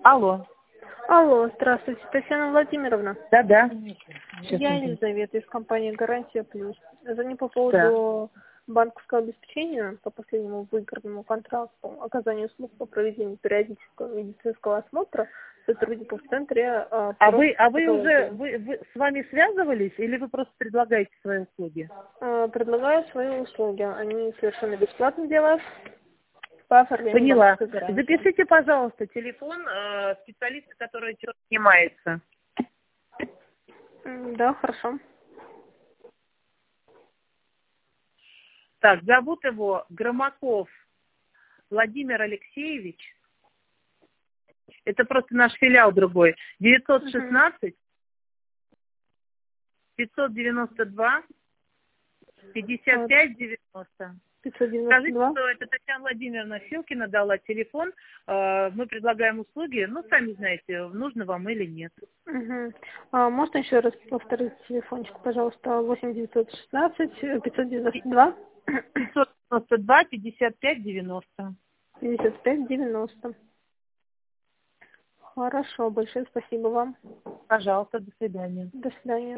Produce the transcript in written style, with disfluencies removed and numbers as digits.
Алло. Алло, здравствуйте, Татьяна Владимировна. Да-да. Я Елизавета из компании «Гарантия Плюс». Звоню по Да. поводу банковского обеспечения по последнему выигранному контракту, оказанию услуг по проведению периодического медицинского осмотра сотрудников в центре. Вы уже с вами связывались или вы просто предлагаете свои услуги? Предлагаю свои услуги. Они совершенно бесплатно для вас по оформлению Поняла. банковской гарантии. Запишите, пожалуйста, телефон специалиста, который этим занимается. Да, хорошо. Так, зовут его Громаков Владимир Алексеевич. Это просто наш филиал другой. 916 592 55 90. Скажите, 592. что это Татьяна Владимировна Филкина дала телефон. Мы предлагаем услуги. Ну, сами знаете, нужно вам или нет. Угу. Можно еще раз повторить телефончик, пожалуйста, 8916 592 592 55 90. 55 90. Хорошо, большое спасибо вам. Пожалуйста, до свидания. До свидания.